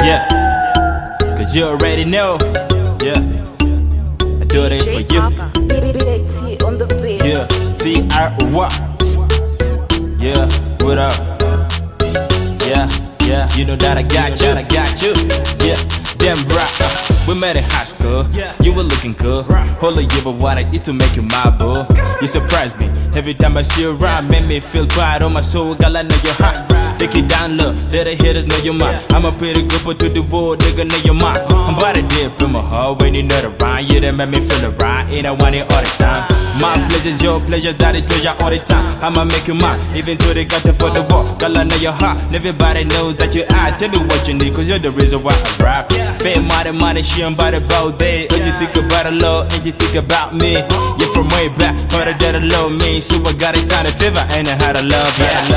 Yeah, cause you already know. Yeah, I do it for you. Yeah, T-R-Y. Yeah, what up? Yeah, you know that I got you. Yeah, damn right. We met in high school. You were looking good. Hold you but wanted you to make you my boo. You surprised me every time I see you around. Made me feel pride on my soul. Girl, I know you're hot. Take it down low, let the haters know you're mine. I'm a pretty good but to the world, nigga know you're mine. I'm about to dip in my heart when you know the rhyme. You done make me feel the right, and I want it all the time. My pleasure's your pleasure, that is treasure all the time. I'ma make you mine, even though they got it for the war. Girl, I know you're hot, and everybody knows that you're hot. Tell me what you need, cause you're the reason why I rap. Fame, money, she ain't about about that. When you think about the love, and you think about me. You're from way back, heard that I love me. So I got a tiny fever, and I had a love,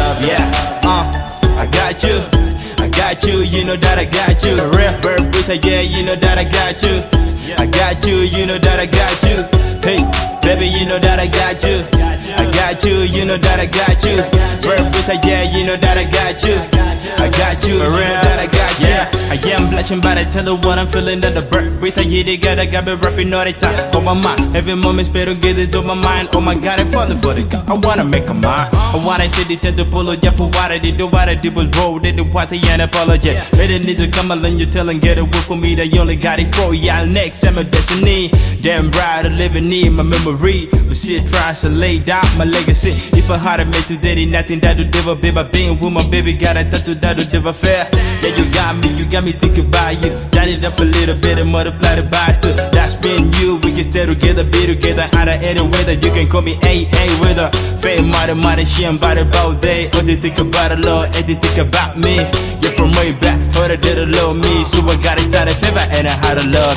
I got you, you know that I got you. Real birth with a yeah, you know that I got you. I got you, you know that I got you. Hey, baby, you know that I got you. I got you, you know that I got you. Birth with a yeah, you know that I got you. I got you, you know that I got you. I am blushing, but I tell her what I'm feeling. That the birth with a yeah, they got me rapping all the time. On my mind, every moment spent get it on my mind. Oh my God, I'm falling for the girl. I wanna make a mind. I wanna take the tend to pull it, yeah, for what I did. Do what I did was roll, they do what they ain't apologize. They need to come along, you tell and get a word for me. That you only got it for y'all next, I'm a destiny. Damn right, I live in need, my memory. But shit tries to lay down my legacy. If I had to make today, nothing that would ever be. But being with my baby, got a tattoo that would never fair. Yeah, you got me thinking about you. Done it up a little bit and multiply it by two. That's been you, we can stay together, be together. Either any weather, you can call me AA with her. Fame, money, she ain't about day. Oh, they think about the Lord, and they think about me. You're from way back, heard that they love me. So I got a tiny fever and I had a love,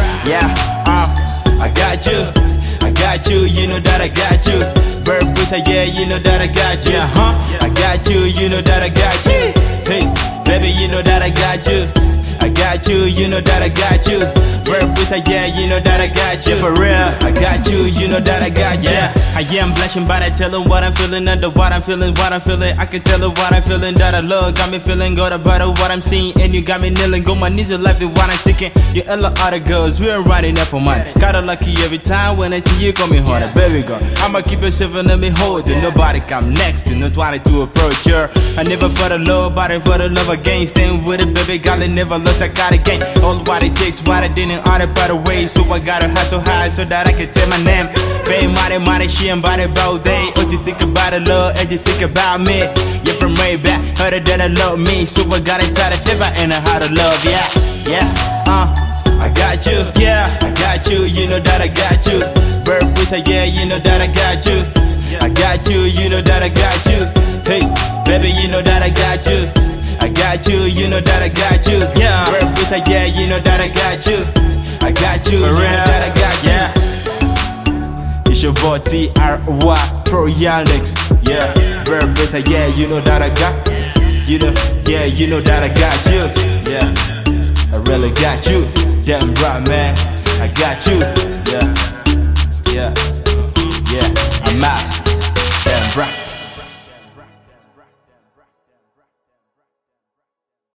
I got you, you know that I got you. Birth with a yeah, you know that I got you. I got you, you know that I got you. Hey, baby, you know that I got you. I got you, you know that I got you. Birth with a yeah, you know that I got you. For real, I got you, you know that I got you. I am blushing, but I tell her what I'm feeling. Under what I'm feeling, I can tell her what I'm feeling. That I love, got me feeling good about what I'm seeing. And you got me kneeling, go my knees are life is what I'm seeking. You all the other girls, we're riding up for mine. Got her lucky every time when I see you coming harder. Baby girl, I'ma keep yourself and let me hold you. Nobody come next to, not trying to approach her. I never for the love, but I for the love again. Staying with it, baby girl, I never lost, I got a game. All what it takes, what I didn't order by the way. So I gotta hustle high so that I can tell my name. Fame, money, she ain't about day. What you think about the love, and you think about me. You're from way back, heard that I love me. So I got a tight fever and I had to love, I got you, you know that I got you. Birth with a yeah, you know that I got you. I got you, you know that I got you. Hey, baby, you know that I got you. I got you, you know that I got you. Birth with a yeah, you know that I got you. I got you, you know that I got you. It's your boy T-R-Y, Pro Yandex. Birth with a yeah, you know that I got. You know, yeah, you know that I got you. I really got you. Damn right, man, I got you.